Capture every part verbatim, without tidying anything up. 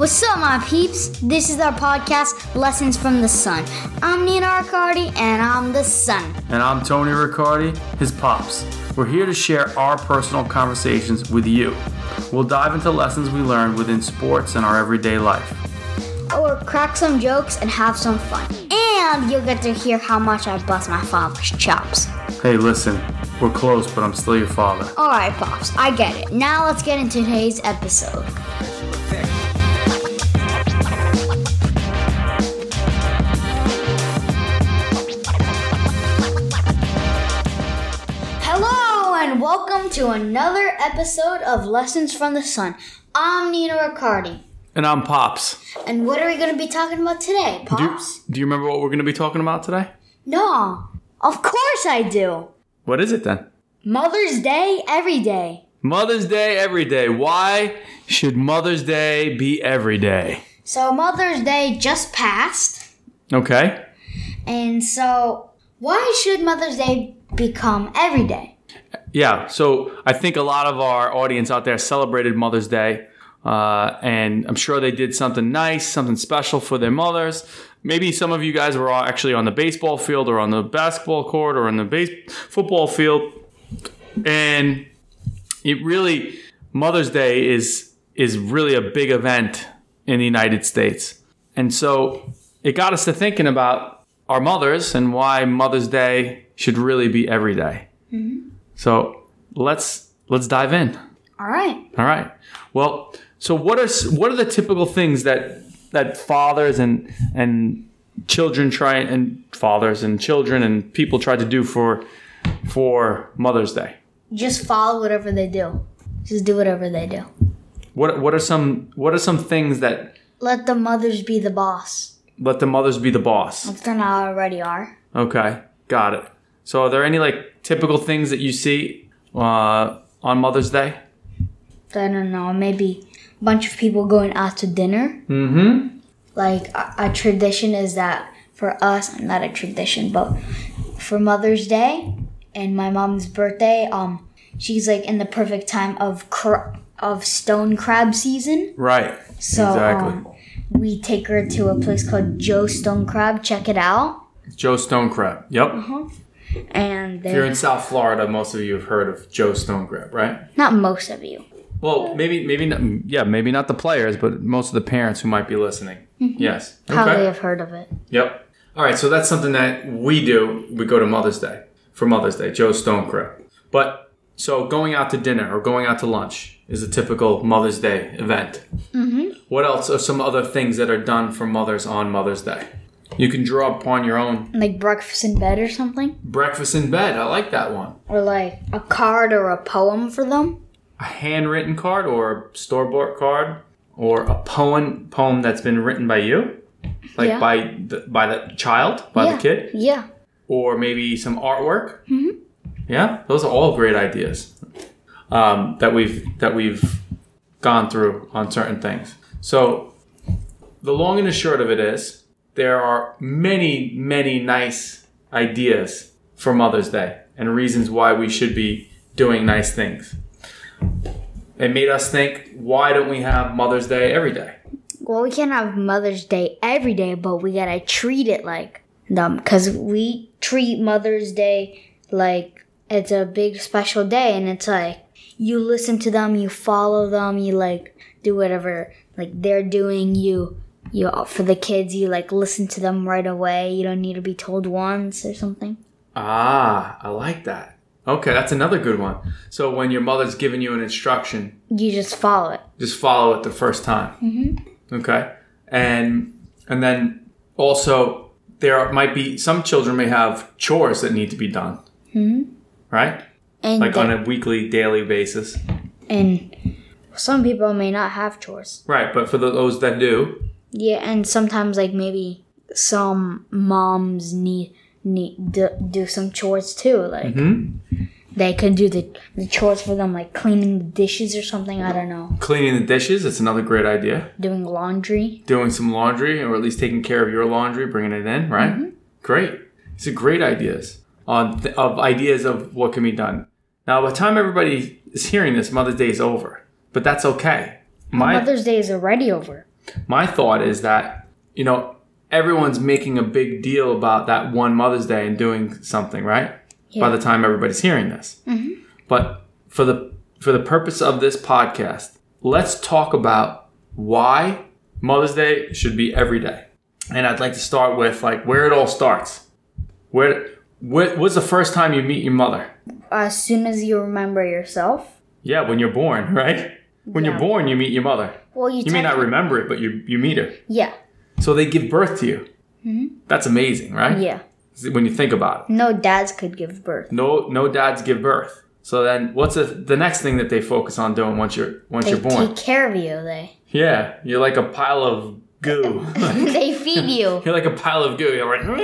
What's up, my peeps? This is our podcast, Lessons from the Sun. I'm Nina Riccardi, and I'm the Sun. And I'm Tony Riccardi, his pops. We're here to share our personal conversations with you. We'll dive into lessons we learned within sports and our everyday life. Or crack some jokes and have some fun. And you'll get to hear how much I bust my father's chops. Hey, listen, we're close, but I'm still your father. Alright, Pops, I get it. Now let's get into today's episode. Hello, and welcome to another episode of Lessons from the Sun. I'm Nina Riccardi. And I'm Pops. And what are we going to be talking about today, Pops? Do you, do you remember what we're going to be talking about today? No, of course I do. What is it then? Mother's Day every day. Mother's Day every day. Why should Mother's Day be every day? So Mother's Day just passed. Okay. And so why should Mother's Day become every day? Yeah, so I think a lot of our audience out there celebrated Mother's Day. Uh, and I'm sure they did something nice, something special for their mothers. Maybe some of you guys were actually on the baseball field or on the basketball court or on the base football field. And it really, Mother's Day is is really a big event in the United States. And so it got us to thinking about our mothers and why Mother's Day should really be every day. Mm-hmm. So let's let's dive in. All right. All right. Well, so what are what are the typical things that that fathers and and children try and fathers and children and people try to do for for Mother's Day? Just follow whatever they do. Just do whatever they do. What what are some what are some things that let the mothers be the boss? Let the mothers be the boss. If they're not already are. Okay, got it. So are there any like typical things that you see uh, on Mother's Day? I don't know. Maybe a bunch of people going out to dinner. Mm-hmm. Like a, a tradition is that for us, not a tradition, but for Mother's Day and my mom's birthday, um, she's like in the perfect time of cr- of stone crab season. Right. So exactly. um, we take her to a place called Joe Stone Crab. Check it out. Joe Stone Crab. Yep. Uh-huh. And if you're in South Florida, most of you have heard of Joe Stone Crab, right? Not most of you. Well, maybe, maybe, not, yeah, maybe not the players, but most of the parents who might be listening. Mm-hmm. Yes. Okay. Probably have heard of it. Yep. All right, so that's something that we do. We go to Mother's Day for Mother's Day, Joe Stone Crab. But so going out to dinner or going out to lunch is a typical Mother's Day event. Mm-hmm. What else are some other things that are done for mothers on Mother's Day? You can draw upon your own. Like breakfast in bed or something? Breakfast in bed. I like that one. Or like a card or a poem for them? A handwritten card or a store-bought card or a poem poem that's been written by you, like yeah. by the by the child, by yeah. the kid, yeah, or maybe some artwork. Mm-hmm. Yeah, those are all great ideas um, that we've that we've gone through on certain things. So the long and the short of it is there are many many nice ideas for Mother's Day and reasons why we should be doing nice things. It made us think, why don't we have Mother's Day every day? Well, we can't have Mother's Day every day, but we gotta treat it like them. Because we treat Mother's Day like it's a big special day. And it's like, you listen to them, you follow them, you like do whatever like they're doing. You, you for the kids, you like listen to them right away. You don't need to be told once or something. Ah, I like that. Okay, that's another good one. So when your mother's giving you an instruction, you just follow it. Just follow it the first time. Mm-hmm. Okay, and and then also there might be some children may have chores that need to be done. Mm-hmm. Right? And like on a weekly, daily basis. And some people may not have chores. Right, but for the, those that do. Yeah, and sometimes like maybe some moms need. Need to do some chores too, like mm-hmm. they could do the, the chores for them, like cleaning the dishes or something. I don't know. Cleaning the dishes, that's another great idea. Doing laundry. Doing some laundry, or at least taking care of your laundry, bringing it in, right? Mm-hmm. Great. These are great ideas on th- of ideas of what can be done. Now, by the time everybody is hearing this, Mother's Day is over, but that's okay. My Mother's Day is already over. My thought is that, you know, everyone's making a big deal about that one Mother's Day and doing something, right? Yeah. By the time everybody's hearing this. Mm-hmm. But for the for the purpose of this podcast, let's talk about why Mother's Day should be every day. And I'd like to start with like where it all starts. Where, where what's the first time you meet your mother? As soon as you remember yourself. Yeah, when you're born, right? When yeah. you're born, you meet your mother. Well, you, you may not remember it, but you you meet her. Yeah. So they give birth to you. Mm-hmm. That's amazing, right? Yeah. When you think about it. No dads could give birth. No, no dads give birth. So then, what's the, the next thing that they focus on doing once you're once they you're born? They take care of you. They. Yeah, you're like a pile of goo. They feed you. You're like a pile of goo. You're like,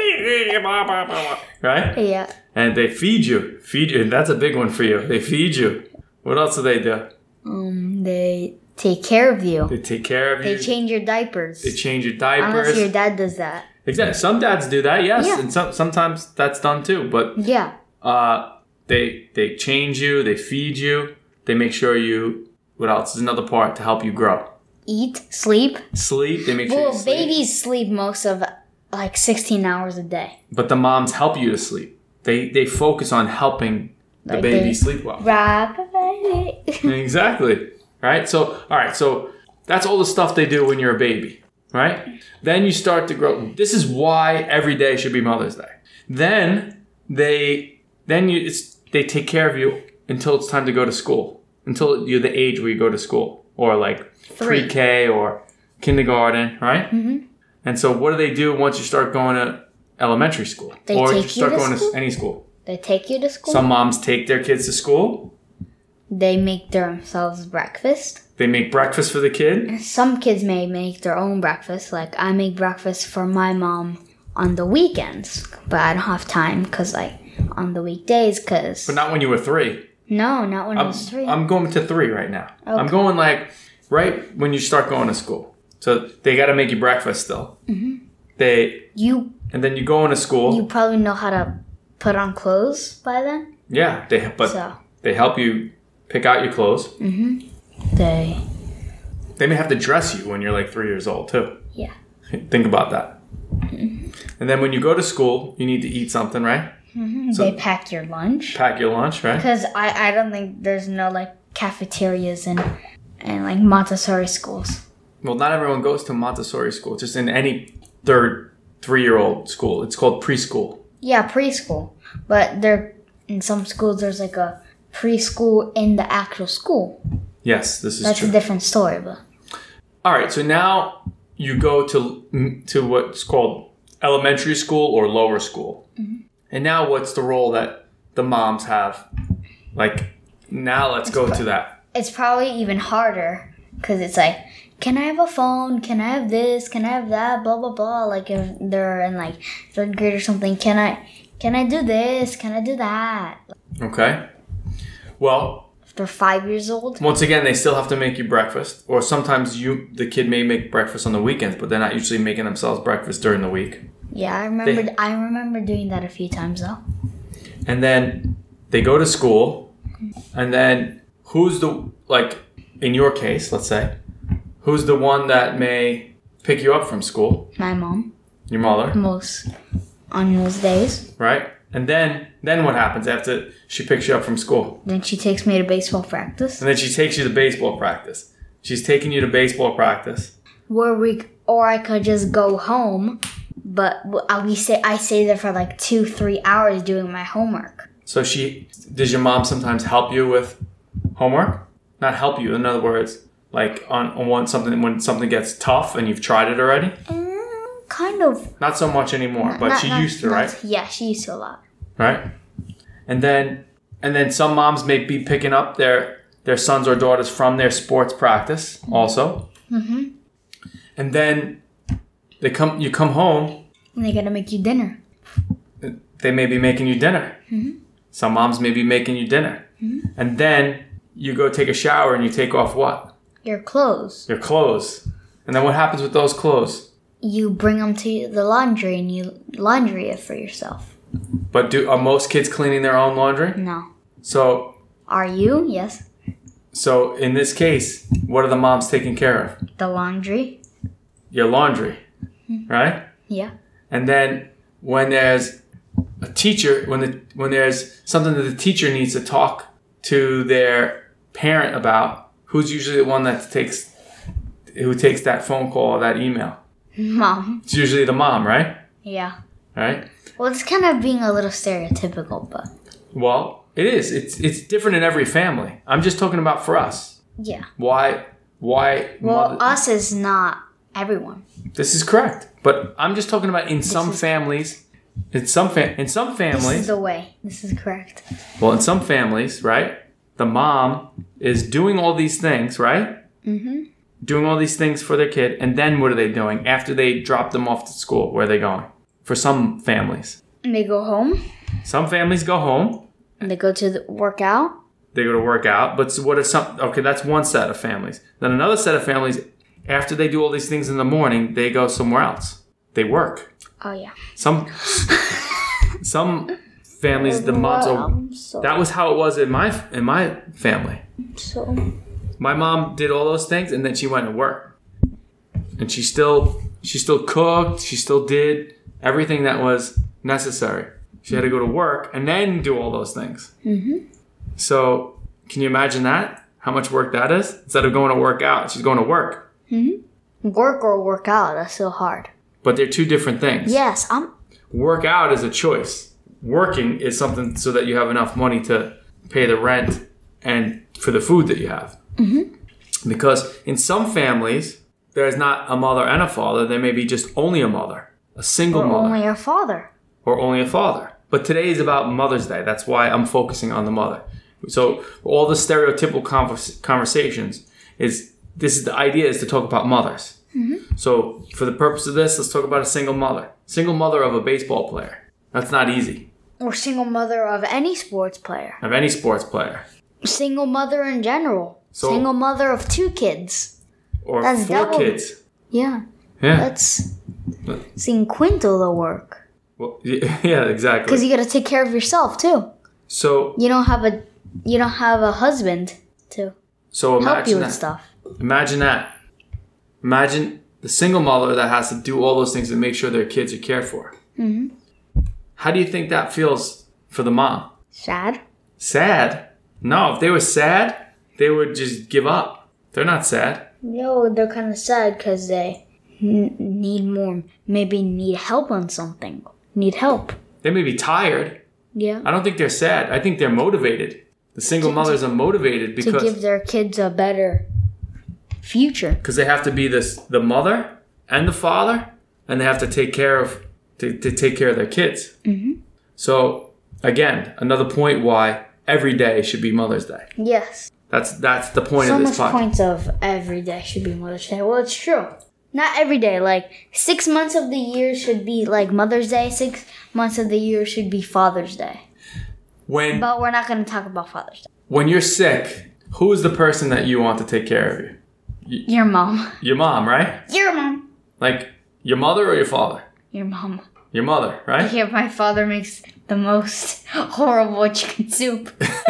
right? Yeah. And they feed you, feed you. And that's a big one for you. They feed you. What else do they do? Um, they take care of you. They take care of you. They change your diapers. They change your diapers. Unless your dad does that. Exactly. Some dads do that, yes, yeah. and some, sometimes that's done too. But yeah, uh, they they change you, they feed you, they make sure you. What else is another part to help you grow? Eat, sleep, sleep. They make sure. Well, you sleep. babies sleep most of like sixteen hours a day. But the moms help you to sleep. They they focus on helping the like baby sleep well. Rock a baby. Exactly. Right. So all right. So that's all the stuff they do when you're a baby. Right? Then you start to grow. This is why every day should be Mother's Day. Then they then you it's they take care of you until it's time to go to school. Until you're the age where you go to school. Or like Three. pre-K or kindergarten, right? Mm-hmm. And so what do they do once you start going to elementary school? They or take you start you to going school? to any school? They take you to school? Some moms take their kids to school. They make themselves breakfast. They make breakfast for the kid. Some kids may make their own breakfast. Like, I make breakfast for my mom on the weekends. But I don't have time because, like, on the weekdays, because... But not when you were three. No, not when I'm, I was three. I'm going to three right now. Okay. I'm going, like, right when you start going to school. So they got to make you breakfast still. Mm-hmm. They... You... And then you go into school. You probably know how to put on clothes by then? Yeah, they but so. they help you pick out your clothes. Mm-hmm. They... They may have to dress you when you're like three years old, too. Yeah. Think about that. Mm-hmm. And then when you go to school, you need to eat something, right? Mm-hmm. So they pack your lunch. Pack your lunch, right? Because I, I don't think there's no, like, cafeterias and, and, like, Montessori schools. Well, not everyone goes to Montessori school. Just in any third, three-year-old school. It's called preschool. Yeah, preschool. But there, in some schools, there's, like, a preschool in the actual school. Yes, this is That's true. That's a different story, but... All right, so now you go to to what's called elementary school or lower school. Mm-hmm. And now what's the role that the moms have? Like, now let's it's go pro- to that. It's probably even harder because it's like, can I have a phone? Can I have this? Can I have that? Blah, blah, blah. Like, if they're in, like, third grade or something, can I, can I do this? Can I do that? Okay. Well... They're five years old. Once again, they still have to make you breakfast. Or sometimes you, the kid may make breakfast on the weekends, but they're not usually making themselves breakfast during the week. Yeah, I remember. They, I remember doing that a few times though. And then they go to school, and then who's the like in your case, let's say, who's the one that may pick you up from school? My mom. Your mother. Most on those days. Right. And then, then what happens after she picks you up from school? Then she takes me to baseball practice. And then she takes you to baseball practice. She's taking you to baseball practice. Where we, or I could just go home, but we say I stay there for like two, three hours doing my homework. So she, does your mom sometimes help you with homework? Not help you, in other words, like on, on one something when something gets tough and you've tried it already. Mm. Kind of. Not so much anymore, not, but not, she not, used to, not, right? Yeah, she used to a lot. Right? And then and then some moms may be picking up their, their sons or daughters from their sports practice also. Mm-hmm. And then they come you come home. And they gotta make you dinner. They may be making you dinner. Mm-hmm. Some moms may be making you dinner. Mm-hmm. And then you go take a shower and you take off what? Your clothes. Your clothes. And then what happens with those clothes? You bring them to the laundry and you laundry it for yourself. But do are most kids cleaning their own laundry? No. So... Are you? Yes. So in this case, what are the moms taking care of? The laundry. your laundry, right? Yeah. And then when there's a teacher, when the when there's something that the teacher needs to talk to their parent about, who's usually the one that takes who takes that phone call or that email? Mom. It's usually the mom, right? Yeah. Right? Well, it's kind of being a little stereotypical, but... Well, it is. It's it's different in every family. I'm just talking about for us. Yeah. Why? Why? Well, mother- us is not everyone. This is correct. But I'm just talking about in some is- families. In some fa- in some This families. is the way. This is correct. Well, in some families, right? The mom is doing all these things, right? Mm-hmm. Doing all these things for their kid, and then what are they doing after they drop them off to school? Where are they going? For some families, And they go home. some families go home. And they go to the workout. They go to work out. But so what are some? Okay, that's one set of families. Then another set of families, after they do all these things in the morning, they go somewhere else. They work. Oh, yeah. Some some families, the moms are. Um, so, That was how it was in my in my family. so... My mom did all those things, and then she went to work, and she still she still cooked. She still did everything that was necessary. She had to go to work and then do all those things. Mm-hmm. So can you imagine that? How much work that is? Instead of going to work out, she's going to work. Mm-hmm. Work or work out, that's so hard. But they're two different things. Yes, I'm... Work out is a choice. Working is something so that you have enough money to pay the rent and for the food that you have. Mm-hmm. Because in some families, there's not a mother and a father. There may be just only a mother, a single Or mother, only a father. or only a father. But today is about Mother's Day. That's why I'm focusing on the mother. So all the stereotypical convers- conversations is this is the idea is to talk about mothers. Mm-hmm. So for the purpose of this, let's talk about a single mother. Single mother of a baseball player. That's not easy. Or single mother of any sports player. Of any sports player. Single mother in general. So- Single mother of two kids. Or That's four double. kids. Yeah. Yeah. That's seeing quintuple the work. Well, yeah, exactly. Because you got to take care of yourself too. So You don't have a you don't have a husband to so help you imagine with that. stuff. Imagine that. Imagine the single mother that has to do all those things to make sure their kids are cared for. Mm-hmm. How do you think that feels for the mom? Sad. Sad? No, if they were sad, they would just give up. They're not sad. No, they're kind of sad because they n- need more. Maybe need help on something. Need help. They may be tired. Yeah. I don't think they're sad. I think they're motivated. The single To- mothers are motivated To because give their kids a better future. because they have to be this the mother and the father, and they have to take care of to, to take care of their kids. Mm-hmm. So again, another point why every day should be Mother's Day. Yes. That's that's the point So of much this podcast. points of every day should be Mother's Day. Well, it's true. Not every day. Like six months of the year should be like Mother's Day. Six months of the year should be Father's Day. When But we're not going to talk about Father's Day. when you're sick, who is the person that you want to take care of you? Your mom. Your mom, right? Your mom. Like your mother or your father? Your mom. Your mother, right? Yeah, my father makes the most horrible chicken soup.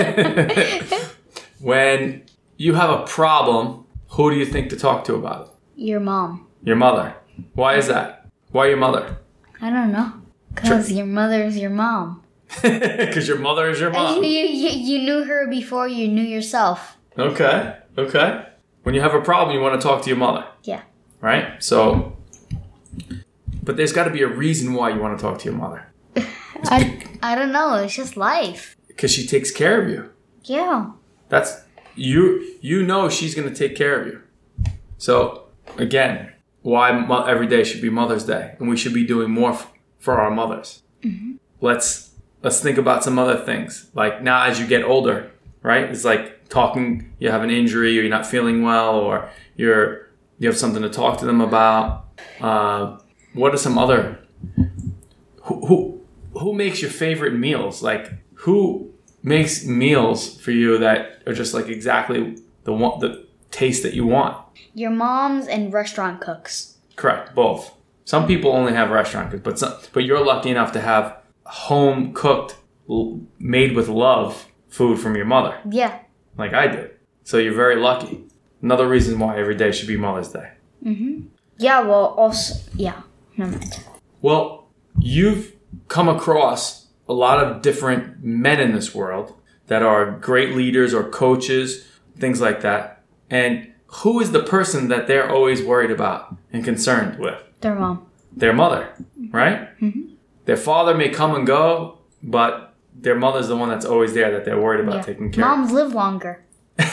When you have a problem, who do you think to talk to about it? Your mom. Your mother. Why is that? Why your mother? I don't know. Because your mother is your mom. Because your mother is your mom. You, you, you knew her before you knew yourself. Okay, okay. When you have a problem, you want to talk to your mother, Yeah. right? So, but there's got to be a reason why you want to talk to your mother. I, I don't know. It's just life. Because she takes care of you. Yeah. That's you. You know she's going to take care of you. So again, why mo- every day should be Mother's Day, and we should be doing more f- for our mothers. Mm-hmm. Let's let's think about some other things. Like now, as you get older, right? It's like talking. You have an injury, or you're not feeling well, or you're you have something to talk to them about. Uh, what are some other? Who who who makes your favorite meals? Like who makes meals for you that are just like exactly the one the taste that you want? Your moms and restaurant cooks. Correct, both. Some people only have restaurant cooks, but some, but you're lucky enough to have home cooked, l- made with love food from your mother, Yeah. like I did. So you're very lucky. Another reason why every day should be Mother's Day. Mm-hmm. Yeah, well, also, yeah, never mind. Well, you've come across a lot of different men in this world that are great leaders or coaches, things like that. And who is the person that they're always worried about and concerned with? Their mom. Their mother, right? Mm-hmm. Their father may come and go, but their mother's the one that's always there that they're worried about Yeah. taking care Moms live longer.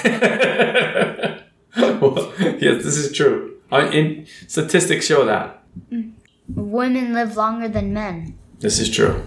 of. Well, yes, this is true. Uh, in, statistics show that. Women live longer than men. This is true.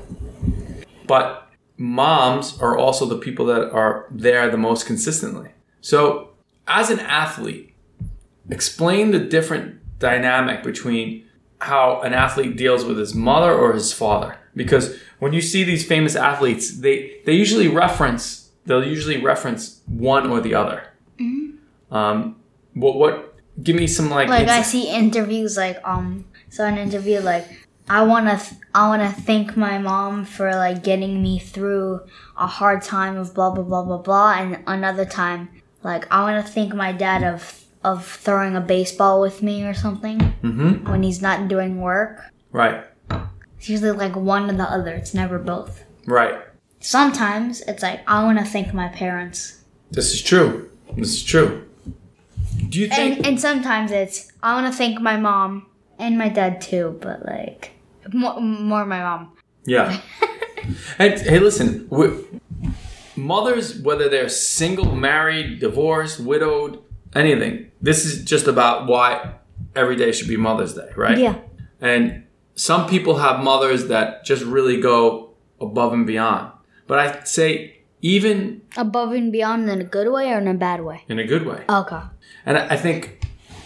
But moms are also the people that are there the most consistently. So, as an athlete, explain the different dynamic between how an athlete deals with his mother or his father. Because when you see these famous athletes, they, they usually reference, they'll usually reference one or the other. Mm-hmm. Um, what, what, give me some like... Like, insight. I see interviews, like, um, saw an interview, like, I want to, th- I want to thank my mom for, like, getting me through a hard time of blah, blah, blah, blah, blah. And another time, like, I want to thank my dad of of throwing a baseball with me or something Mm-hmm. when he's not doing work. Right, It's usually like one or the other. It's never both. right. Sometimes it's like, I want to thank my parents. This is true. This is true. Do you think... And, and sometimes it's, I want to thank my mom and my dad too, but like, more, more my mom. Yeah. And hey, listen, we, mothers, whether they're single, married, divorced, widowed, anything, this is just about why every day should be Mother's Day, right? Yeah. And some people have mothers that just really go above and beyond. But I'd say even Above and beyond in a good way or in a bad way? in a good way. Okay. And I I think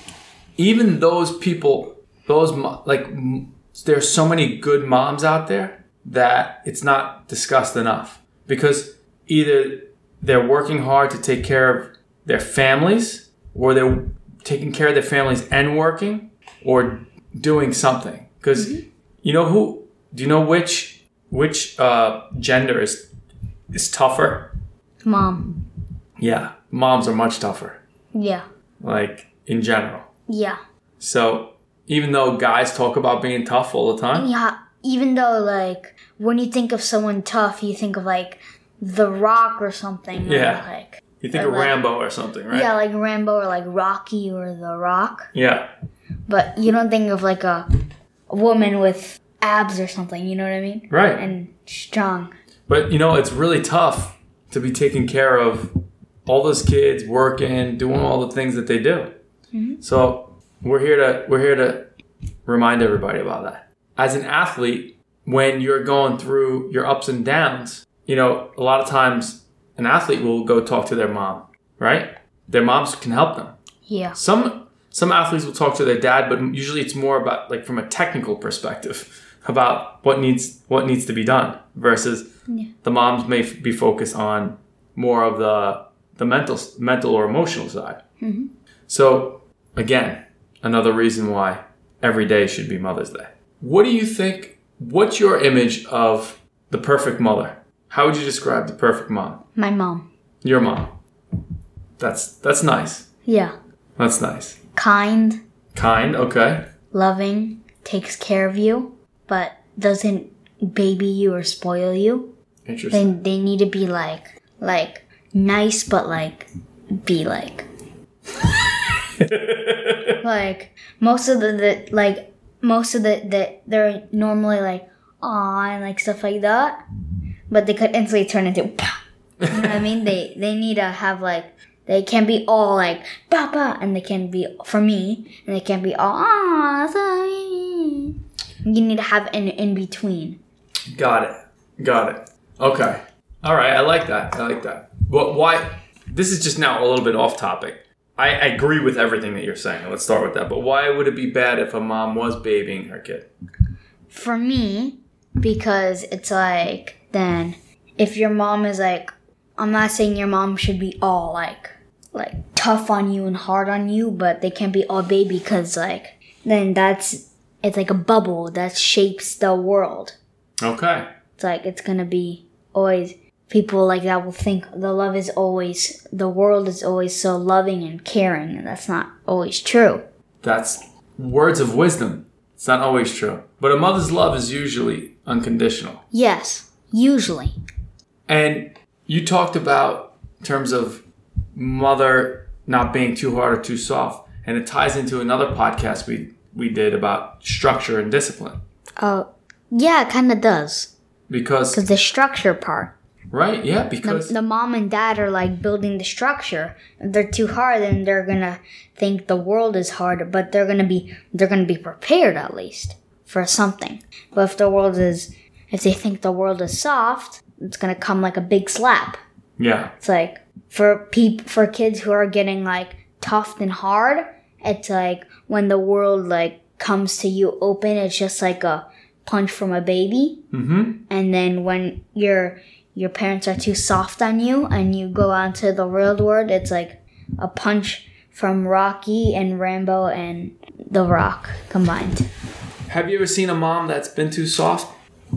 even those people, those, mo- like, m- there's so many good moms out there that it's not discussed enough. Because either they're working hard to take care of their families, or they're taking care of their families and working, or doing something. Because mm-hmm. you know who, do you know which, which uh, gender is, is tougher? Mom. Yeah, moms are much tougher. Yeah. Like, in general. Yeah. So, even though guys talk about being tough all the time. Yeah. Even though, like, when you think of someone tough, you think of, like, The Rock or something. Yeah. Or, like, You think or of like, Rambo or something, right? Yeah, like Rambo or, like, Rocky or The Rock. Yeah. But you don't think of, like, a, a woman with abs or something. You know what I mean? Right. And strong. But, you know, it's really tough to be taking care of all those kids, working, doing all the things that they do. Mm-hmm. So, we're here to we're here to remind everybody about that. As an athlete, when you're going through your ups and downs, you know, a lot of times an athlete will go talk to their mom, right? Their moms can help them. Yeah. Some some athletes will talk to their dad, but usually it's more about, like, from a technical perspective about what needs what needs to be done versus yeah. the moms may f- be focused on more of the the mental mental or emotional side. Mm-hmm. So again, another reason why every day should be Mother's Day. What do you think? What's your image of the perfect mother? How would you describe the perfect mom? My mom. Your mom. That's that's nice. Yeah. That's nice. Kind. Kind, okay. Loving. Takes care of you, but doesn't baby you or spoil you. Interesting. They, they need to be like, like, nice, but like, be like. Like, most of the, the, like, most of the, the, they're normally like, aw, and like stuff like that. But they could instantly turn into, bah. You know what I mean? They, they need to have like, they can't be all like, bah, bah, and they can't be, for me, and they can't be all, aw, sorry. You need to have an in between. Got it. Got it. Okay. All right. I like that. I like that. But why? This is just now a little bit off topic. I, I agree with everything that you're saying. Let's start with that. But why would it be bad if a mom was babying her kid? For me, because it's like, then if your mom is like, I'm not saying your mom should be all like, like tough on you and hard on you, but they can't be all baby because like, then that's, it's like a bubble that shapes the world. Okay. It's like, it's going to be always, people like that will think the love is always, the world is always so loving and caring, and that's not always true. That's words of wisdom. It's not always true. But a mother's love is usually unconditional. Yes, usually. And you talked about in terms of mother not being too hard or too soft. And it ties into another podcast we, we did about structure and discipline. Oh, yeah, it kind of does. Because... Because the structure part. Right, yeah, because... The, the mom and dad are like building the structure. If they're too hard, then they're going to think the world is hard. But they're going to be they're going to be prepared at least for something. But if the world is... If they think the world is soft, it's going to come like a big slap. Yeah. It's like... For peop, for kids who are getting like tough and hard, it's like when the world like comes to you open, it's just like a punch from a baby. Mm-hmm. And then when your your parents are too soft on you and you go out into the real world, it's like a punch from Rocky and Rambo and The Rock combined. Have you ever seen a mom that's been too soft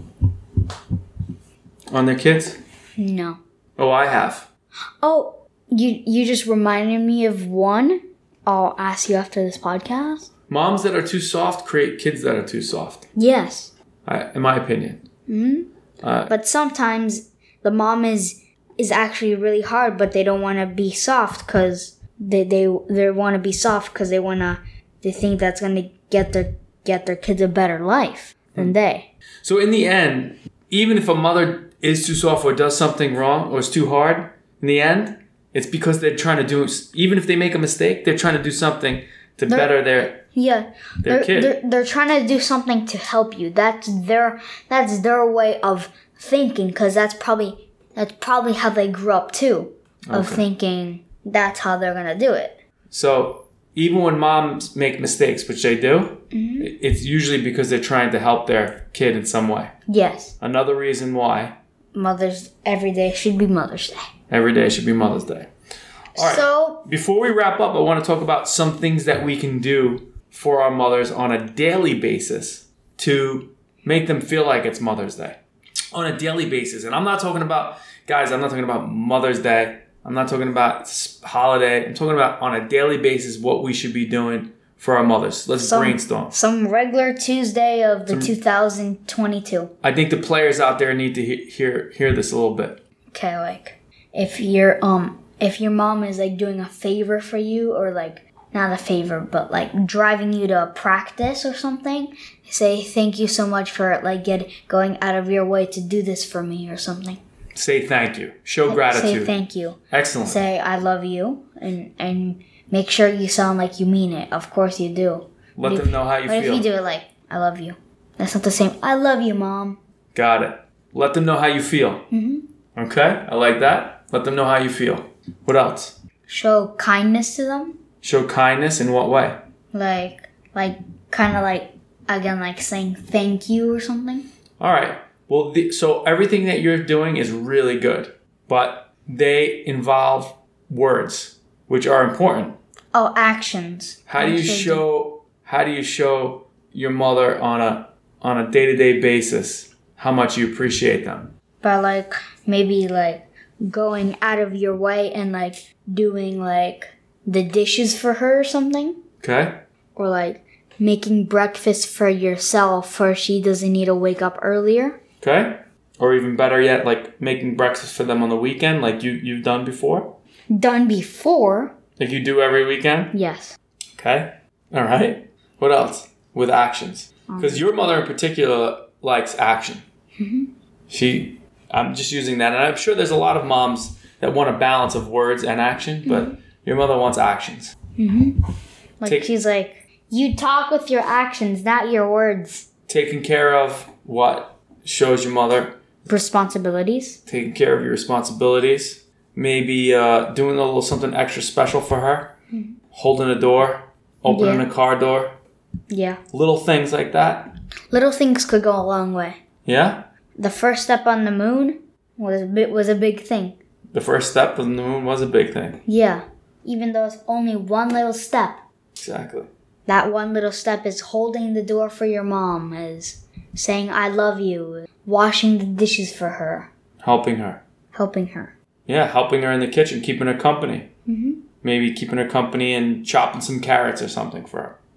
on their kids? No. Oh, I have. Oh, you you just reminded me of one. I'll ask you after this podcast. Moms that are too soft create kids that are too soft. Yes. I, in my opinion. Hmm. Uh, but sometimes the mom is is actually really hard, but they don't want to be soft because they they they want to be soft because they want to they think that's gonna get their get their kids a better life than they. So in the end, even if a mother is too soft or does something wrong or is too hard, in the end, it's because they're trying to do, even if they make a mistake, they're trying to do something to they're, better their yeah, their they're, kid. They're, they're trying to do something to help you. That's their that's their way of thinking because that's probably that's probably how they grew up too, of Okay. thinking that's how they're gonna do it. So even when moms make mistakes, which they do, Mm-hmm. it's usually because they're trying to help their kid in some way. Yes, Another reason why Mother's every day should be Mother's Day. every day should be Mother's Day. All right. So Before we wrap up, I want to talk about some things that we can do for our mothers on a daily basis to make them feel like it's Mother's Day. On a daily basis. And I'm not talking about, guys, I'm not talking about Mother's Day. I'm not talking about s- holiday. I'm talking about on a daily basis what we should be doing for our mothers. Let's some, brainstorm. some regular Tuesday of the two thousand twenty-two. I think the players out there need to he- hear hear this a little bit. Okay, like if your um if your mom is like doing a favor for you or like not a favor but like driving you to a practice or something, say thank you so much for like get going out of your way to do this for me or something. Say thank you. Show gratitude. Say thank you. Excellent. Say I love you and and make sure you sound like you mean it. Of course you do. Let But them if- know how you But feel. if you do it like I love you, that's not the same. I love you, Mom. Got it. Let them know how you feel. Mm-hmm. Okay? I like that. Let them know how you feel. What else? Show kindness to them. Show kindness in what way? Like, like, kind of like, again, like saying thank you or something. All right. Well, the, so everything that you're doing is really good, but they involve words, which are important. Oh, actions. How do you Actually, show? How do you show your mother on a on a day to day basis how much you appreciate them? By like maybe like going out of your way and like doing like the dishes for her or something, Okay. or like making breakfast for yourself, for she doesn't need to wake up earlier. Okay. Or even better yet, like making breakfast for them on the weekend, like you you've done before, Done before. like you do every weekend. Yes. Okay. All right. What else? With actions. Because your mother in particular likes action. Mm-hmm. She, I'm just using that. And I'm sure there's a lot of moms that want a balance of words and action, but Mm-hmm. your mother wants actions. Mm-hmm. Like Take- she's like, you talk with your actions, not your words. Taking care of what shows your mother, Responsibilities. taking care of your responsibilities, maybe uh, doing a little something extra special for her, Mm-hmm. holding a door, opening Yeah. a car door, Yeah. little things like that. Little things could go a long way. Yeah? The first step on the moon was a bit was a big thing. The first step on the moon was a big thing. Yeah. Even though it's only one little step. Exactly. That one little step is holding the door for your mom, is saying I love you, washing the dishes for her, Helping her. helping her. Yeah, helping her in the kitchen, keeping her company. Mm-hmm. Maybe keeping her company and chopping some carrots or something for her.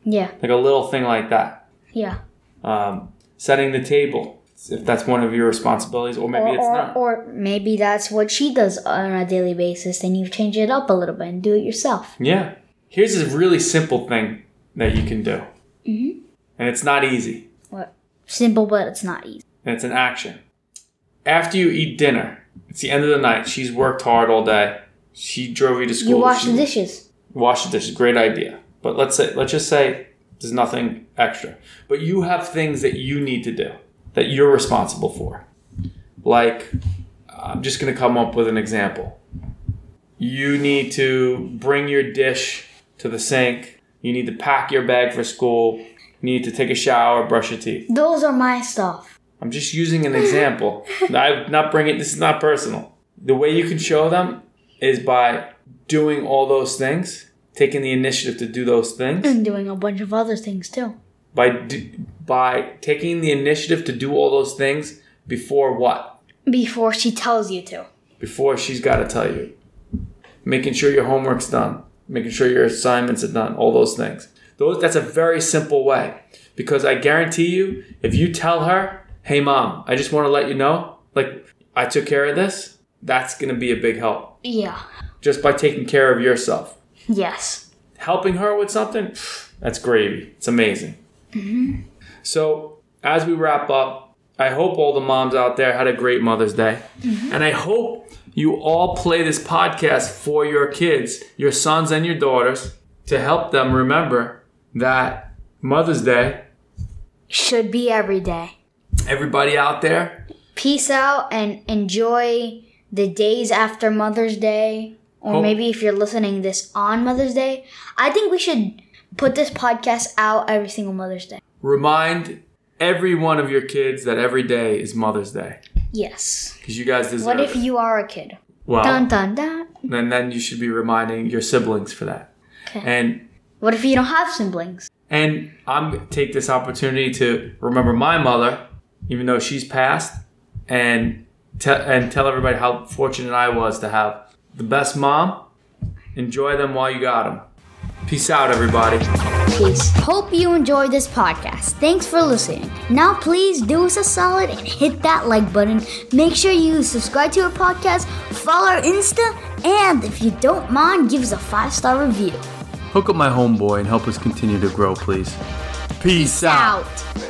Yeah. Like a little thing like that. Yeah. Um, setting the table, if that's one of your responsibilities, or maybe or, it's or, not. Or maybe that's what she does on a daily basis, then you change it up a little bit and do it yourself. Yeah. Here's a really simple thing that you can do. Mm-hmm. And it's not easy. What? Simple, but it's not easy. And it's an action. After you eat dinner, it's the end of the night. She's worked hard all day. She drove you to school. You wash she, the dishes. Wash the dishes. Great idea. But let's say, let's just say there's nothing extra. But you have things that you need to do that you're responsible for. Like, I'm just going to come up with an example. You need to bring your dish to the sink. You need to pack your bag for school. You need to take a shower, brush your teeth. Those are my stuff. I'm just using an example. I'm not bringing, this is not personal. The way you can show them is by doing all those things, taking the initiative to do those things. And doing a bunch of other things too. By do, by taking the initiative to do all those things before what? Before she tells you to. Before she's got to tell you. Making sure your homework's done. Making sure your assignments are done. All those things. Those, that's a very simple way. Because I guarantee you, if you tell her, hey mom, I just want to let you know, like, I took care of this, that's going to be a big help. Yeah. Just by taking care of yourself. Yes. Helping her with something, that's gravy. It's amazing. Mm-hmm. So, as we wrap up, I hope all the moms out there had a great Mother's Day. Mm-hmm. And I hope you all play this podcast for your kids, your sons and your daughters, to help them remember that Mother's Day should be every day. Everybody out there, peace out and enjoy the days after Mother's Day. Or hope. Maybe if you're listening this on Mother's Day. I think we should put this podcast out every single Mother's Day. Remind every one of your kids that every day is Mother's Day. Yes. Because you guys deserve What if it. you are a kid? Well, dun, dun, dun. And then you should be reminding your siblings for that. Okay. And what if you don't have siblings? And I'm going to take this opportunity to remember my mother, even though she's passed, and, te- and tell everybody how fortunate I was to have the best mom. Enjoy them while you got them. Peace out, everybody. Peace. Hope you enjoyed this podcast. Thanks for listening. Now please do us a solid and hit that like button. Make sure you subscribe to our podcast, follow our Insta, and if you don't mind, give us a five-star review. Hook up my homeboy and help us continue to grow, please. Peace, Peace out. out.